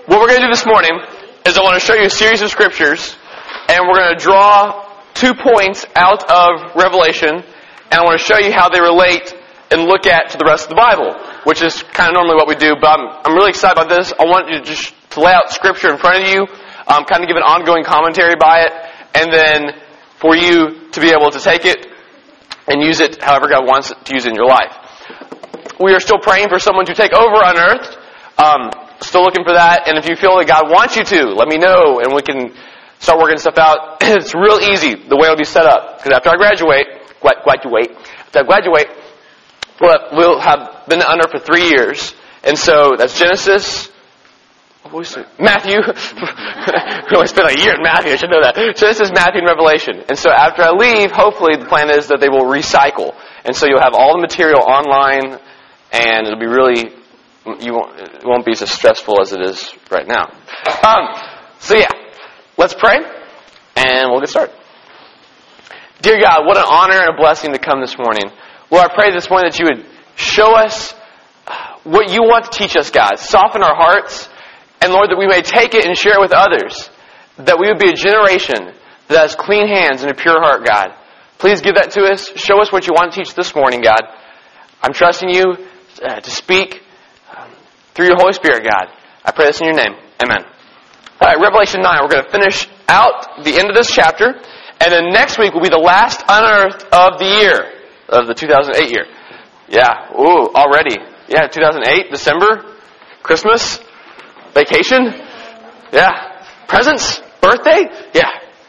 what we're going to do this morning is I want to show you a series of scriptures, and we're going to draw 2 points out of Revelation, and I want to show you how they relate and look at to the rest of the Bible, which is kind of normally what we do, but I'm really excited about this. I want you to just to lay out scripture in front of you, kind of give an ongoing commentary by it, and then for you to be able to take it and use it however God wants to use it in your life. We are still praying for someone to take over Unearthed. Still looking for that, and if you feel that God wants you to, let me know, and we can start working stuff out. It's real easy, the way it'll be set up, because after I graduate, we'll have been under for 3 years, and so that's Genesis, Matthew, we only spent a year in Matthew, I should know that, Genesis, Matthew, and Revelation, and so after I leave, hopefully the plan is that they will recycle, and so you'll have all the material online, and it'll be really, it won't be as stressful as it is right now. Let's pray, and we'll get started. Dear God, what an honor and a blessing to come this morning. Lord, I pray this morning that you would show us what you want to teach us, God. Soften our hearts, and Lord, that we may take it and share it with others. That we would be a generation that has clean hands and a pure heart, God. Please give that to us. Show us what you want to teach this morning, God. I'm trusting you to speak through your Holy Spirit, God. I pray this in your name. Amen. All right, Revelation 9. We're going to finish out the end of this chapter, and then next week will be the last Unearthed of the year, of the 2008 year. Yeah, already. Yeah, 2008, December, Christmas, vacation. Yeah, presents, birthday. Yeah,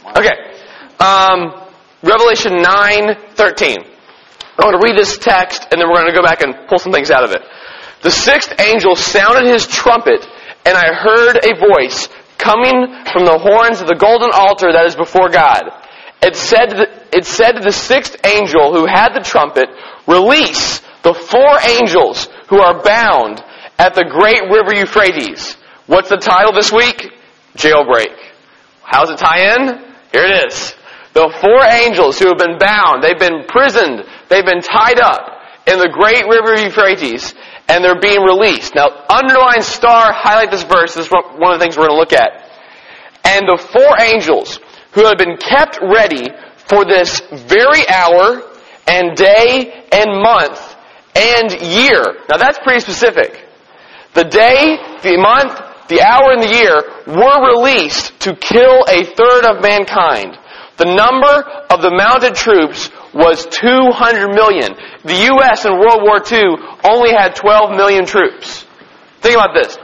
okay. Revelation 9:13. I want to read this text, and then we're going to go back and pull some things out of it. The sixth angel sounded his trumpet, and I heard a voice coming from the horns of the golden altar that is before God. It said to the sixth angel who had the trumpet, release the 4 angels who are bound at the great river Euphrates. What's the title this week? Jailbreak. How does it tie in? Here it is. The 4 angels who have been bound, they've been imprisoned, they've been tied up in the great river Euphrates, and they're being released. Now, underline, star, highlight this verse. This is one of the things we're going to look at. And the 4 angels who have been kept ready for this very hour and day and month and year. Now, that's pretty specific. The day, the month, the hour, and the year were released to kill a third of mankind. The number of the mounted troops was 200 million. The U.S. in World War II only had 12 million troops. Think about this.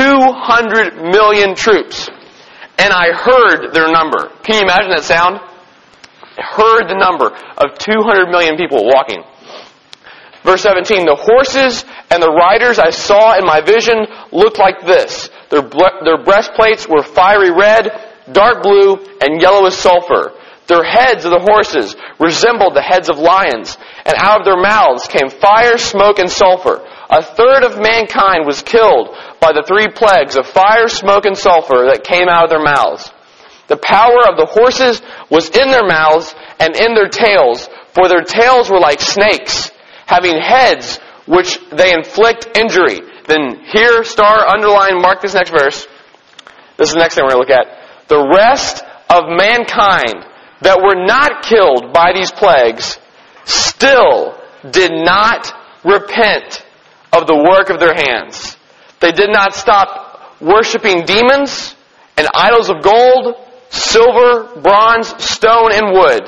200 million troops. And I heard their number. Can you imagine that sound? I heard the number of 200 million people walking. Verse 17, the horses and the riders I saw in my vision looked like this. Their breastplates were fiery red, dark blue, and yellow as sulfur. Their heads of the horses resembled the heads of lions, and out of their mouths came fire, smoke, and sulfur. A third of mankind was killed by the 3 plagues of fire, smoke, and sulfur that came out of their mouths. The power of the horses was in their mouths and in their tails, for their tails were like snakes, having heads which they inflict injury. Then here, star, underline, mark this next verse. This is the next thing we're going to look at. The rest of mankind that were not killed by these plagues still did not repent of the work of their hands. They did not stop worshiping demons and idols of gold, silver, bronze, stone, and wood.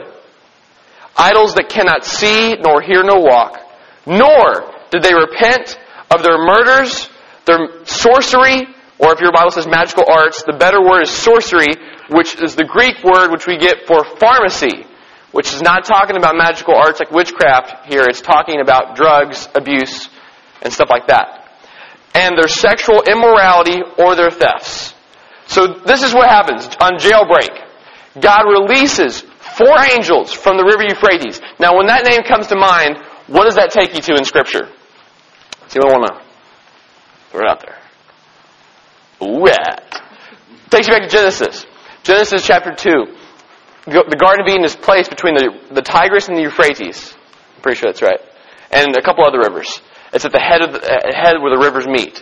Idols that cannot see, nor hear, nor walk. Nor did they repent of their murders, their sorcery, or if your Bible says magical arts, the better word is sorcery, which is the Greek word which we get for pharmacy, which is not talking about magical arts like witchcraft here. It's talking about drugs, abuse, and stuff like that. And their sexual immorality or their thefts. So this is what happens on jailbreak. God releases 4 angels from the river Euphrates. Now, when that name comes to mind, what does that take you to in Scripture? See what I want to throw it out there. Ooh, yeah. Takes you back to Genesis. Genesis chapter 2. The Garden of Eden is placed between the Tigris and the Euphrates. I'm pretty sure that's right. And a couple other rivers. It's at the head where the rivers meet.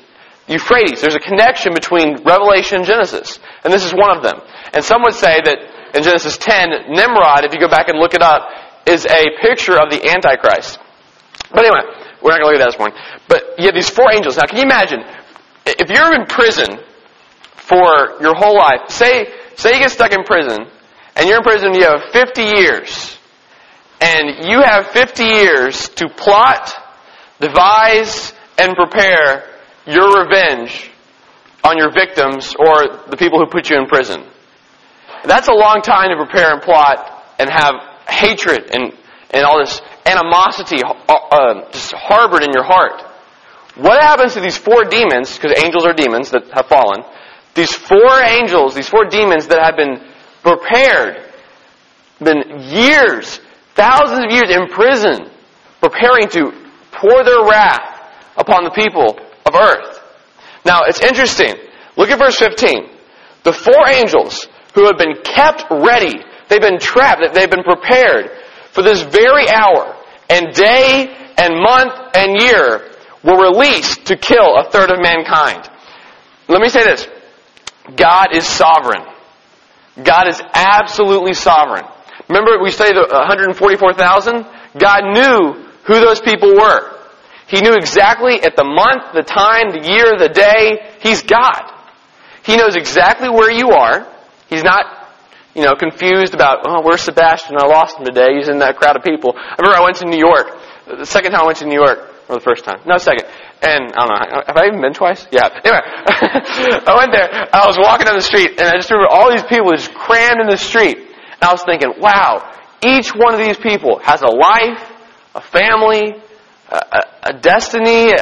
Euphrates. There's a connection between Revelation and Genesis. And this is one of them. And some would say that in Genesis 10, Nimrod, if you go back and look it up, is a picture of the Antichrist. But anyway, we're not going to look at that this morning. But you have these 4 angels. Now, can you imagine, if you're in prison for your whole life, say you get stuck in prison, and you're in prison, you have 50 years, and you have 50 years to plot, devise, and prepare your revenge on your victims or the people who put you in prison. That's a long time to prepare and plot and have hatred and all this animosity just harbored in your heart. What happens to these 4 demons, because angels are demons that have fallen, these 4 angels, these 4 demons that have been prepared, been years, thousands of years in prison, preparing to pour their wrath upon the people of earth. Now, it's interesting. Look at verse 15. The 4 angels who have been kept ready, they've been trapped, they've been prepared for this very hour, and day and month and year were released to kill a third of mankind. Let me say this. God is sovereign. God is absolutely sovereign. Remember we studied the 144,000? God knew who those people were. He knew exactly at the month, the time, the year, the day. He's God. He knows exactly where you are. He's not, confused about, where's Sebastian? I lost him today. He's in that crowd of people. I remember I went to New York. The second time I went to New York, or the first time. No, second. And, I don't know, have I even been twice? Yeah. Anyway, I went there. I was walking down the street, and I just remember all these people just crammed in the street. And I was thinking, wow, each one of these people has a life, a family, a destiny,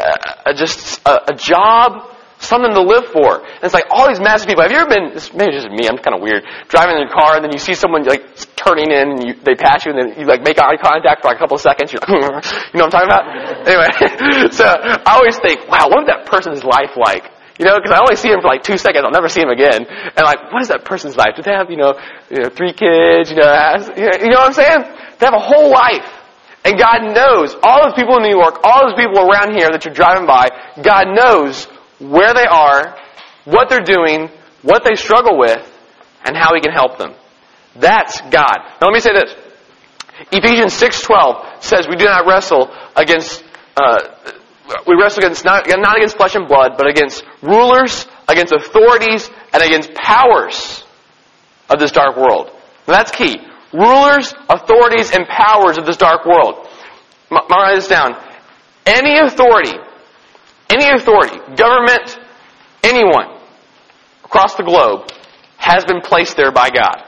a job, something to live for. And it's like all these massive people. Have you ever been, maybe it's just me, I'm kind of weird, driving in your car and then you see someone turning in and they pass you and then you make eye contact for a couple of seconds. You're like, you know what I'm talking about? Anyway, so I always think, wow, what is that person's life like? Because I only see him for 2 seconds. I'll never see him again. And what is that person's life? Do they have, 3 kids? You know what I'm saying? They have a whole life. And God knows, all those people in New York, all those people around here that you're driving by, God knows where they are, what they're doing, what they struggle with, and how He can help them. That's God. Now let me say this. Ephesians 6:12 says we do not wrestle against, we wrestle against, not against flesh and blood, but against rulers, against authorities, and against powers of this dark world. Now that's key. Rulers, authorities, and powers of this dark world. Write this down. Any authority, government, anyone across the globe has been placed there by God.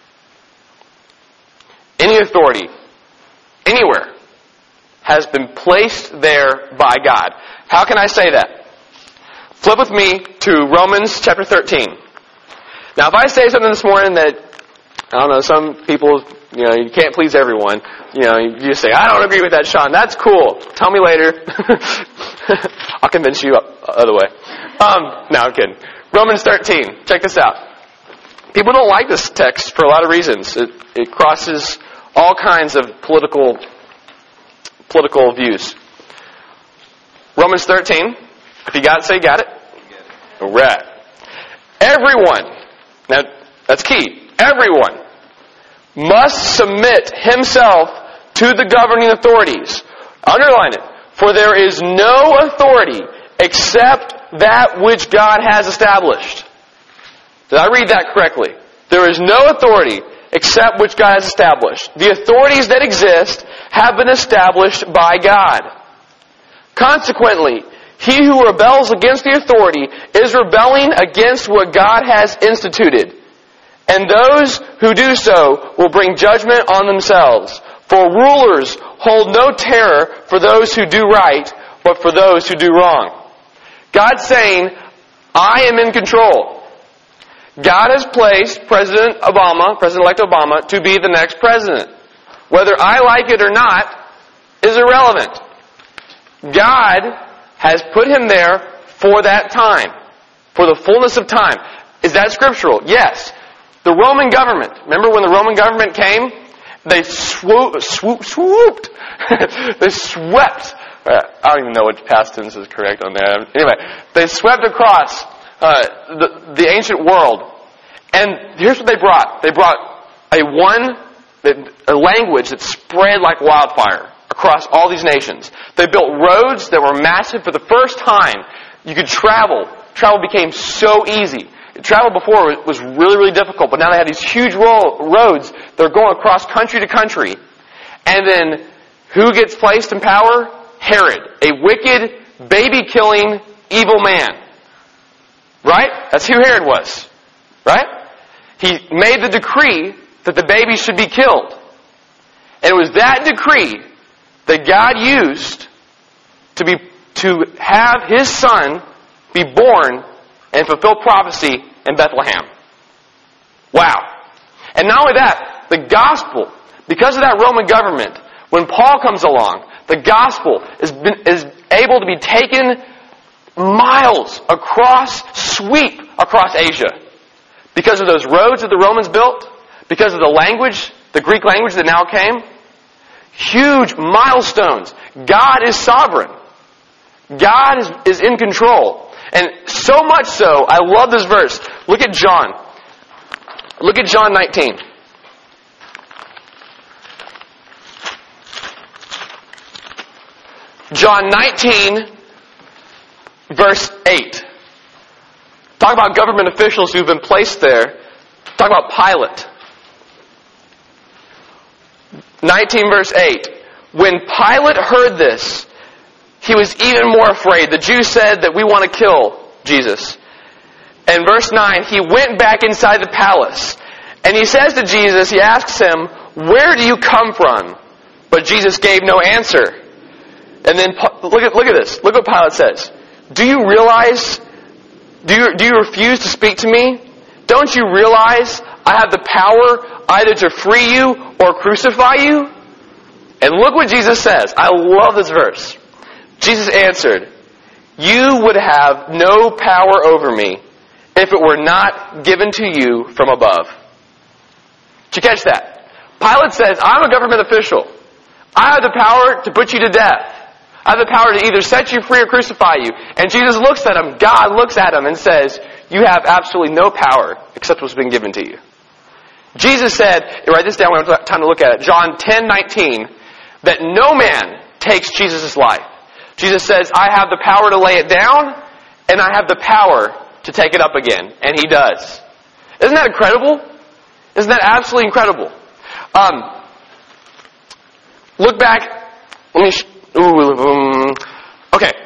Any authority, anywhere, has been placed there by God. How can I say that? Flip with me to Romans chapter 13. Now, if I say something this morning that, I don't know, some people, you can't please everyone. You just say, I don't agree with that, Sean. That's cool. Tell me later. I'll convince you other way. No, I'm kidding. Romans 13. Check this out. People don't like this text for a lot of reasons. It crosses all kinds of political views. Romans 13. If you got it, say you got it. All right. Everyone. Now, that's key. Everyone must submit himself to the governing authorities. Underline it. For there is no authority except that which God has established. Did I read that correctly? There is no authority except which God has established. The authorities that exist have been established by God. Consequently, he who rebels against the authority is rebelling against what God has instituted. And those who do so will bring judgment on themselves. For rulers hold no terror for those who do right, but for those who do wrong. God's saying, I am in control. God has placed President-elect Obama, to be the next president. Whether I like it or not is irrelevant. God has put him there for that time, for the fullness of time. Is that scriptural? Yes. The Roman government, remember when the Roman government came? They swooped. They swept I don't even know which past tense is correct on that. Anyway, they swept across the ancient world. And here's what they brought. They brought a language that spread like wildfire across all these nations. They built roads that were massive. For the first time, you could travel. Travel became so easy. Travel before was really, really difficult, but now they had these huge roads that are going across country to country. And then, who gets placed in power? Herod, a wicked, baby-killing, evil man. Right? That's who Herod was. Right? He made the decree that the baby should be killed. And it was that decree that God used to have His Son be born and fulfill prophecy in Bethlehem. Wow. And not only that, the gospel, because of that Roman government, when Paul comes along, the gospel is able to be taken miles sweep across Asia. Because of those roads that the Romans built, because of the language, the Greek language that now came. Huge milestones. God is sovereign. God is in control. And so much so, I love this verse. Look at John. Look at John 19. John 19, verse 8. Talk about government officials who've been placed there. Talk about Pilate. 19, verse 8. When Pilate heard this, he was even more afraid. The Jews said that we want to kill Jesus. And verse 9, he went back inside the palace. And he says to Jesus, he asks him, "Where do you come from?" But Jesus gave no answer. And then, look at this. Look what Pilate says. Do you realize, do you refuse to speak to me? Don't you realize I have the power either to free you or crucify you? And look what Jesus says. I love this verse. Jesus answered, "You would have no power over me if it were not given to you from above." Did you catch that? Pilate says, I'm a government official. I have the power to put you to death. I have the power to either set you free or crucify you. And Jesus looks at him, God looks at him and says, you have absolutely no power except what's been given to you. Jesus said, write this down, we don't have time to look at it, John 10:19, that no man takes Jesus' life. Jesus says, I have the power to lay it down, and I have the power to take it up again. And He does. Isn't that incredible? Isn't that absolutely incredible? Look back. Let me... Okay.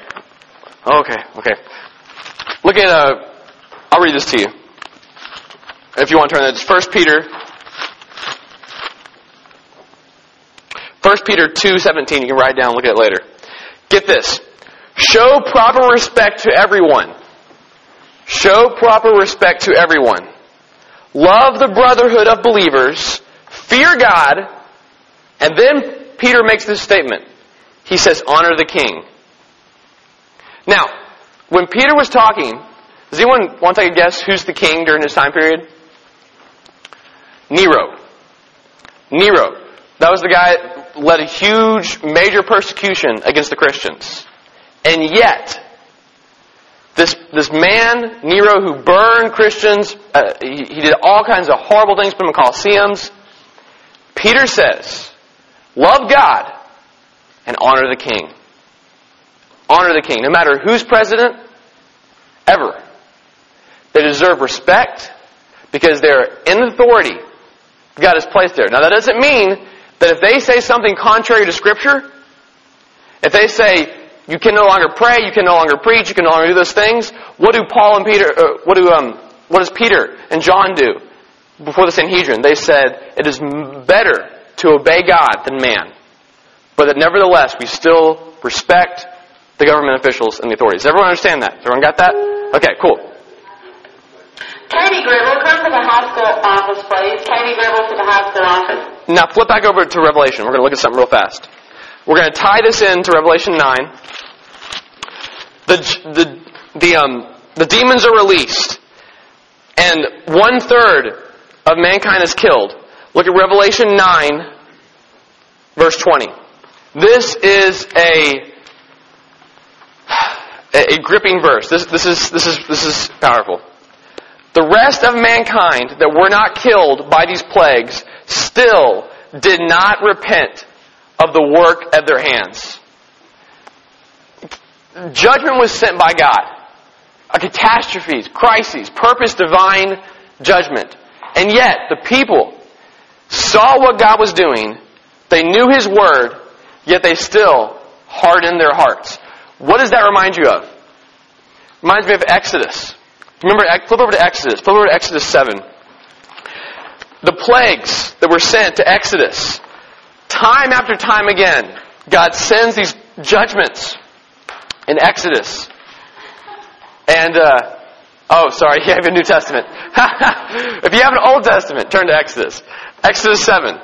Look at... I'll read this to you. If you want to turn that. It's 1 Peter 2:17. You can write it down and look at it later. Get this. Show proper respect to everyone. Show proper respect to everyone. Love the brotherhood of believers. Fear God. And then Peter makes this statement. He says, honor the king. Now, when Peter was talking, does anyone want to take a guess who's the king during his time period? Nero. That was the guy that led a huge, major persecution against the Christians. And yet, this man, Nero, who burned Christians, he did all kinds of horrible things, put them in Colosseums. Peter says, love God and honor the king. Honor the king. No matter who's president, ever. They deserve respect because they're in authority. God has placed there. Now that doesn't mean that if they say something contrary to Scripture, if they say you can no longer pray, you can no longer preach, you can no longer do those things, what do Paul and Peter? What does Peter and John do before the Sanhedrin? They said it is better to obey God than man, but that nevertheless we still respect the government officials and the authorities. Does everyone understand that? Has everyone got that? Okay, cool. Katie Gribble, come to the high school office, please. Katie Gribble to the high school office. Now flip back over to Revelation. We're going to look at something real fast. We're going to tie this into Revelation 9. The demons are released, and 1/3 of mankind is killed. Look at Revelation 9, verse 20. This is a a gripping verse. This is powerful. The rest of mankind that were not killed by these plagues still did not repent of the work of their hands. Judgment was sent by God. Catastrophes, crises, purpose, divine judgment. And yet, the people saw what God was doing. They knew His Word, yet they still hardened their hearts. What does that remind you of? Reminds me of Exodus. Remember, flip over to Exodus. Flip over to Exodus 7. The plagues that were sent to Exodus, time after time again, God sends these judgments in Exodus. And, sorry, you have a New Testament. If you have an Old Testament, turn to Exodus. Exodus 7.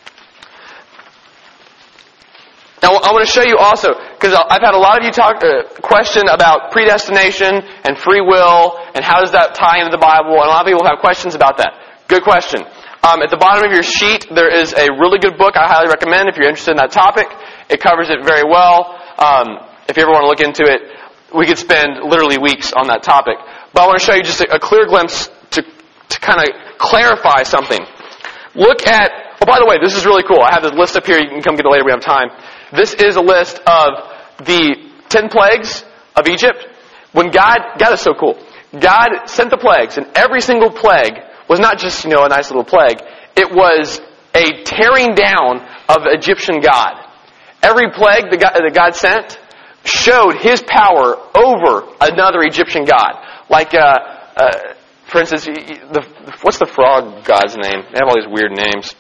Now, I want to show you also, because I've had a lot of you question about predestination and free will, and how does that tie into the Bible, and a lot of people have questions about that. Good question. At the bottom of your sheet, there is a really good book I highly recommend if you're interested in that topic. It covers it very well. If you ever want to look into it, we could spend literally weeks on that topic. But I want to show you just a clear glimpse to kind of clarify something. Look at, by the way, this is really cool. I have the list up here. You can come get it later. We have time. This is a list of the 10 plagues of Egypt. When God is so cool. God sent the plagues, and every single plague was not just, a nice little plague. It was a tearing down of Egyptian God. Every plague that God sent showed His power over another Egyptian god. Like, for instance, what's the frog god's name? They have all these weird names.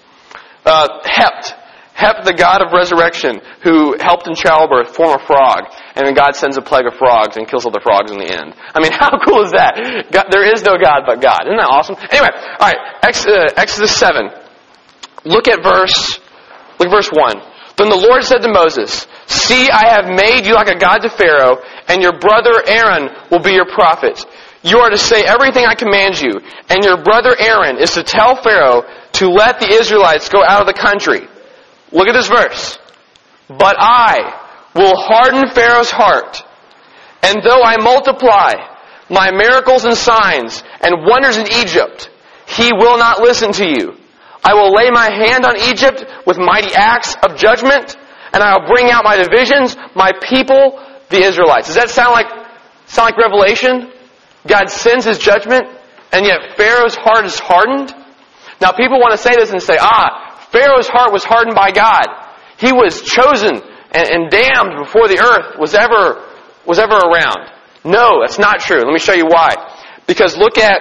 Hept, the god of resurrection, who helped in childbirth, form a frog. And then God sends a plague of frogs and kills all the frogs in the end. I mean, how cool is that? There is no God but God. Isn't that awesome? Anyway, all right, Exodus 7. Look at verse 1. Then the Lord said to Moses, "See, I have made you like a god to Pharaoh, and your brother Aaron will be your prophet. You are to say everything I command you, and your brother Aaron is to tell Pharaoh to let the Israelites go out of the country." Look at this verse. "But I will harden Pharaoh's heart, and though I multiply my miracles and signs and wonders in Egypt, he will not listen to you. I will lay my hand on Egypt with mighty acts of judgment, and I will bring out my divisions, my people, the Israelites." Does that sound like Revelation? God sends His judgment, and yet Pharaoh's heart is hardened? Now people want to say this and say, Pharaoh's heart was hardened by God. He was chosen and damned before the earth was ever around. No, that's not true. Let me show you why. Because look at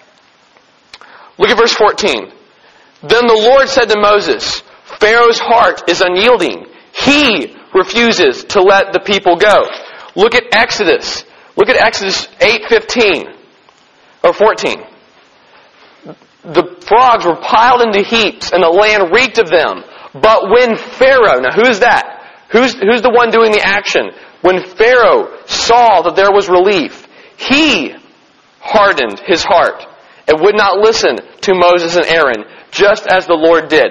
verse 14. Then the Lord said to Moses, "Pharaoh's heart is unyielding. He refuses to let the people go." Look at Exodus. Look at Exodus 8:15 or 14. The frogs were piled into heaps, and the land reeked of them. But when Pharaoh, now who's that? Who's the one doing the action? When Pharaoh saw that there was relief, he hardened his heart and would not listen to Moses and Aaron, just as the Lord did.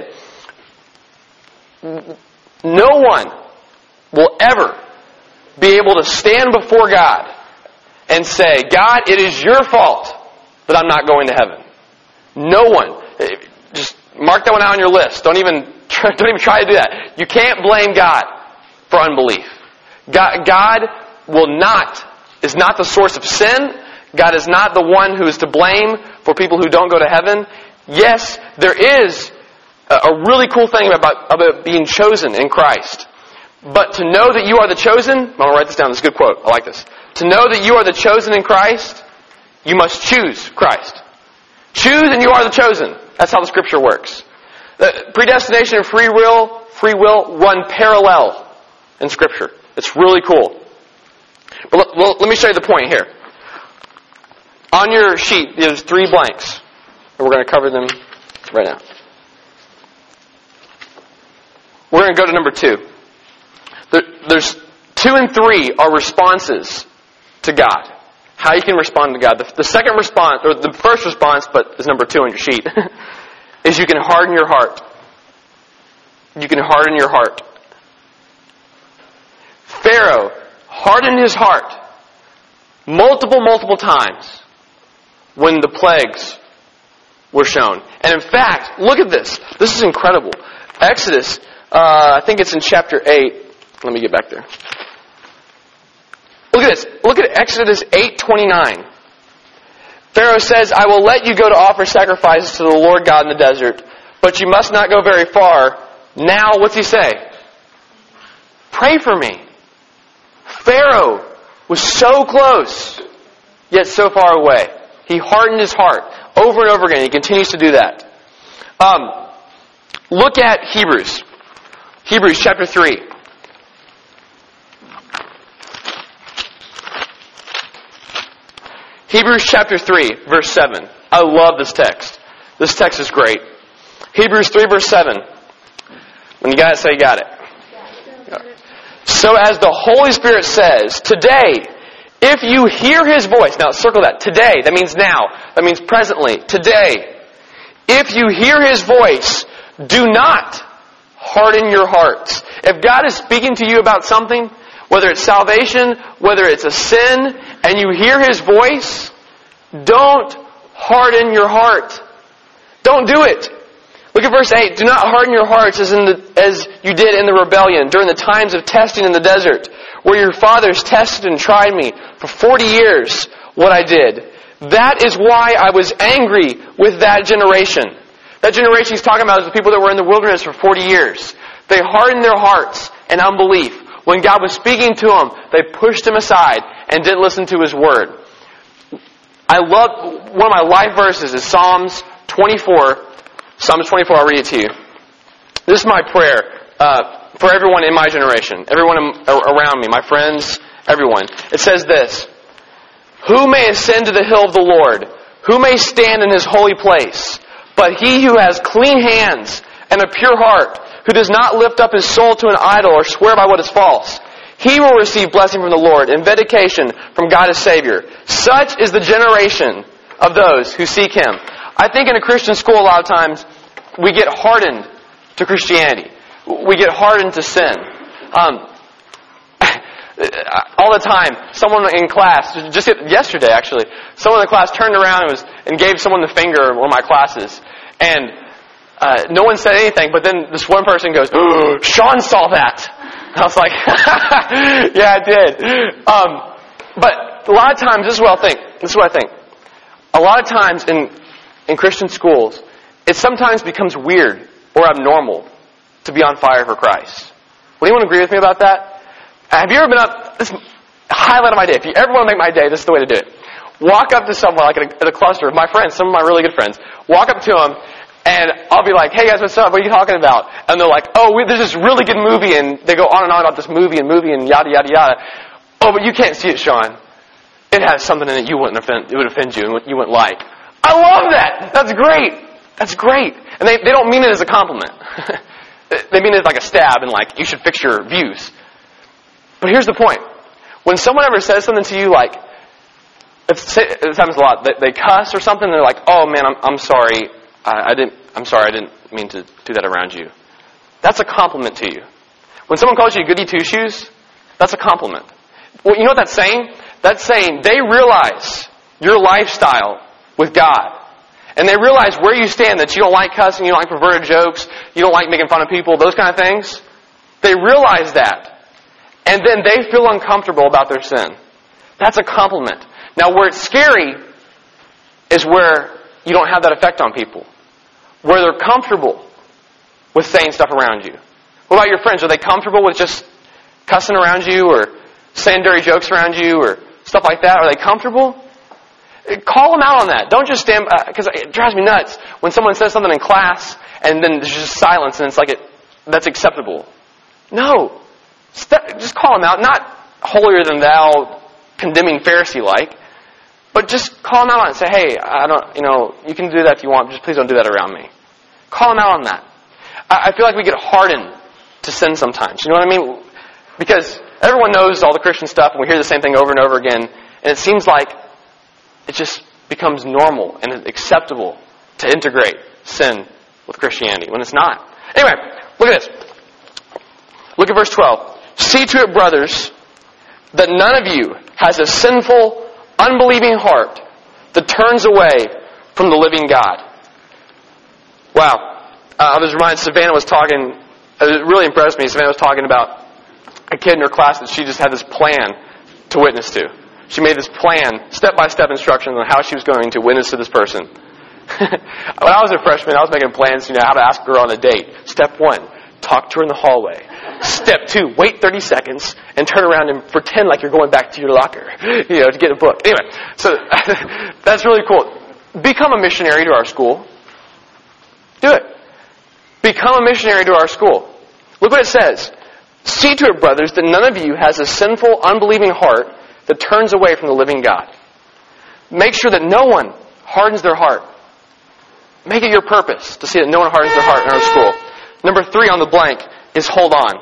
No one will ever be able to stand before God and say, "God, it is your fault that I'm not going to heaven." No one. Just mark that one out on your list. Don't even try to do that. You can't blame God for unbelief. God is not the source of sin. God is not the one who is to blame for people who don't go to heaven. Yes, there is a really cool thing about being chosen in Christ. But to know that you are the chosen, I'm going to write this down, this is a good quote, I like this. To know that you are the chosen in Christ, you must choose Christ. Choose and you are the chosen. That's how the Scripture works. Predestination and free will run parallel in Scripture. It's really cool. But let me show you the point here. On your sheet, there's 3 blanks. And we're going to cover them right now. We're going to go to number 2. There's 2 and 3 are responses to God. How you can respond to God. The second response, or the first response, but is number 2 on your sheet, is you can harden your heart. You can harden your heart. Pharaoh hardened his heart multiple times when the plagues were shown. And in fact, look at this. This is incredible. Exodus, I think it's in chapter 8. Let me get back there. Look at this. Look at Exodus 8:29. Pharaoh says, I will let you go to offer sacrifices to the Lord God in the desert, but you must not go very far. Now, what's he say? Pray for me. Pharaoh was so close, yet so far away. He hardened his heart over and over again. He continues to do that. Look at Hebrews. Hebrews chapter 3. Hebrews chapter 3, verse 7. I love this text. This text is great. Hebrews 3, verse 7. When you got it, say you got it. So as the Holy Spirit says, today, if you hear His voice, now circle that, today, that means now, that means presently, today, if you hear His voice, do not harden your hearts. If God is speaking to you about something, whether it's salvation, whether it's a sin, and you hear His voice, don't harden your heart. Don't do it. Look at verse 8. Do not harden your hearts as you did in the rebellion during the times of testing in the desert, where your fathers tested and tried me for 40 years, what I did. That is why I was angry with that generation. That generation he's talking about is the people that were in the wilderness for 40 years. They hardened their hearts in unbelief. When God was speaking to them, they pushed Him aside and didn't listen to His word. I love, one of my life verses is Psalms 24. Psalms 24, I'll read it to you. This is my prayer for everyone in my generation, everyone around me, my friends, everyone. It says this, who may ascend to the hill of the Lord? Who may stand in His holy place? But he who has clean hands and a pure heart, who does not lift up his soul to an idol or swear by what is false, he will receive blessing from the Lord and vindication from God His Savior. Such is the generation of those who seek Him. I think in a Christian school a lot of times we get hardened to Christianity. We get hardened to sin. All the time, someone in class, just yesterday actually, someone in the class turned around and gave someone the finger in one of my classes. And no one said anything, but then this one person goes, oh, Sean saw that. And I was like, yeah, I did. But a lot of times, this is what I think. A lot of times in Christian schools, it sometimes becomes weird or abnormal to be on fire for Christ. Would anyone agree with me about that? Have you ever been up, this highlight of my day, if you ever want to make my day, this is the way to do it. Walk up to someone, like at a cluster of my friends, some of my really good friends, walk up to them, and I'll be like, hey guys, what's up? What are you talking about? And they're like, there's this really good movie, and they go on and on about this movie and yada, yada, yada. Oh, but you can't see it, Sean. It has something in it it would offend you and you wouldn't like. I love that! That's great! That's great! And they don't mean it as a compliment. They mean it like a stab and like, you should fix your views. But here's the point. When someone ever says something to you like, it happens a lot, they cuss or something, and they're like, oh man, I'm sorry, I didn't mean to do that around you. That's a compliment to you. When someone calls you goody two-shoes, that's a compliment. Well, you know what that's saying? That's saying they realize your lifestyle with God. And they realize where you stand, that you don't like cussing, you don't like perverted jokes, you don't like making fun of people, those kind of things. They realize that. And then they feel uncomfortable about their sin. That's a compliment. Now, where it's scary is where you don't have that effect on people. Where they're comfortable with saying stuff around you. What about your friends? Are they comfortable with just cussing around you or saying dirty jokes around you or stuff like that? Are they comfortable? Call them out on that. Don't just stand, because it drives me nuts when someone says something in class and then there's just silence and it's like that's acceptable. No. Just call them out. Not holier than thou, condemning Pharisee-like, but just call them out on it and say, hey, you can do that if you want, just please don't do that around me. Call them out on that. I feel like we get hardened to sin sometimes. You know what I mean? Because everyone knows all the Christian stuff and we hear the same thing over and over again, and it seems like it just becomes normal and acceptable to integrate sin with Christianity when it's not. Anyway, look at this. Look at verse 12. See to it, brothers, that none of you has a sinful, unbelieving heart that turns away from the living God. Wow. I was reminded, Savannah was talking, it really impressed me. Savannah was talking about a kid in her class that she just had this plan to witness to. She made this plan, step-by-step instructions on how she was going to witness to this person. When I was a freshman, I was making plans, how to ask a girl on a date. Step 1, talk to her in the hallway. Step 2, wait 30 seconds and turn around and pretend like you're going back to your locker, to get a book. Anyway, so that's really cool. Become a missionary to our school. Do it. Become a missionary to our school. Look what it says. See to it, brothers, that none of you has a sinful, unbelieving heart that turns away from the living God. Make sure that no one hardens their heart. Make it your purpose to see that no one hardens their heart in our school. Number 3 on the blank is hold on.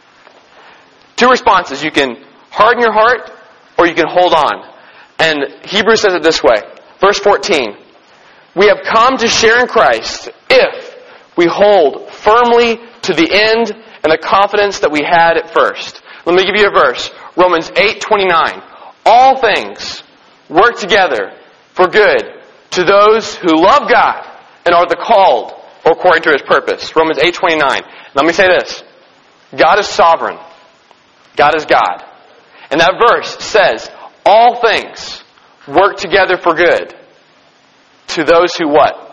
2 responses. You can harden your heart or you can hold on. And Hebrews says it this way. Verse 14. We have come to share in Christ if we hold firmly to the end and the confidence that we had at first. Let me give you a verse. Romans 8:29. All things work together for good to those who love God and are the called according to His purpose. Romans 8:29. Let me say this. God is sovereign. God is God. And that verse says, all things work together for good to those who what?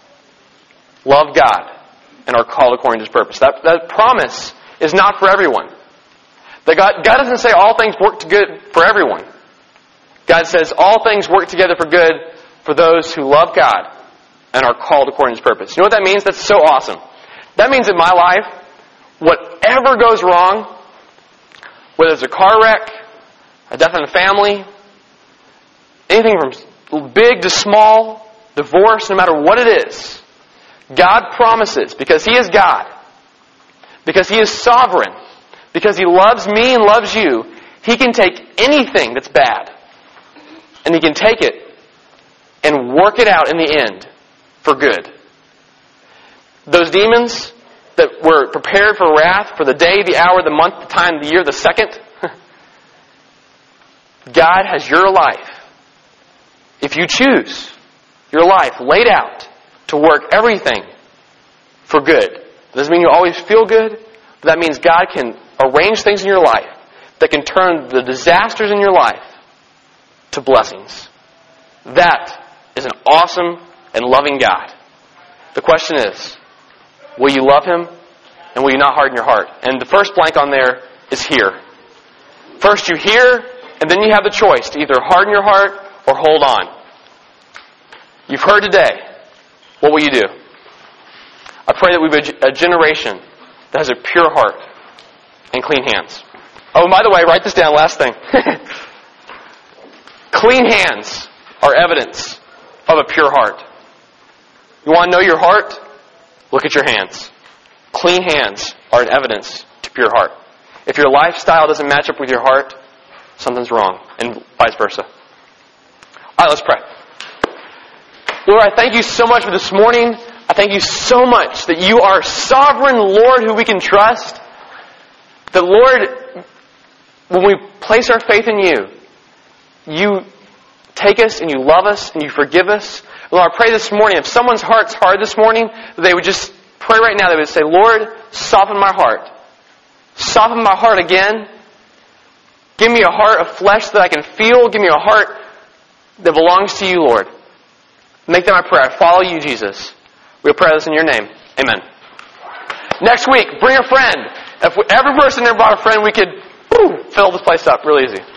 Love God and are called according to His purpose. That promise is not for everyone. That God doesn't say all things work to good for everyone. God says all things work together for good for those who love God and are called according to His purpose. You know what that means? That's so awesome. That means in my life, whatever goes wrong, whether it's a car wreck, a death in the family, anything from big to small, divorce, no matter what it is, God promises, because He is God, because He is sovereign, because He loves me and loves you, He can take anything that's bad and He can take it and work it out in the end for good. Those demons that were prepared for wrath for the day, the hour, the month, the time, the year, the second, God has your life, if you choose, your life laid out to work everything for good. It doesn't mean you always feel good, but that means God can arrange things in your life that can turn the disasters in your life to blessings. That is an awesome and loving God. The question is, will you love Him and will you not harden your heart? And the first blank on there is hear. First you hear, and then you have the choice to either harden your heart or hold on. You've heard today. What will you do? I pray that we be a generation that has a pure heart and clean hands. Oh, and by the way, write this down, last thing. Clean hands are evidence of a pure heart. You want to know your heart? Look at your hands. Clean hands are an evidence to pure heart. If your lifestyle doesn't match up with your heart, something's wrong, and vice versa. All right, let's pray. Lord, I thank You so much for this morning. I thank You so much that You are sovereign Lord who we can trust. That, Lord, when we place our faith in You, You take us and You love us and You forgive us. Lord, I pray this morning, if someone's heart's hard this morning, that they would just pray right now. They would say, Lord, soften my heart. Soften my heart again. Give me a heart of flesh that I can feel. Give me a heart that belongs to You, Lord. Make that my prayer. I follow You, Jesus. We'll pray this in Your name. Amen. Next week, bring a friend. If every person there brought a friend, we could fill this place up real easy.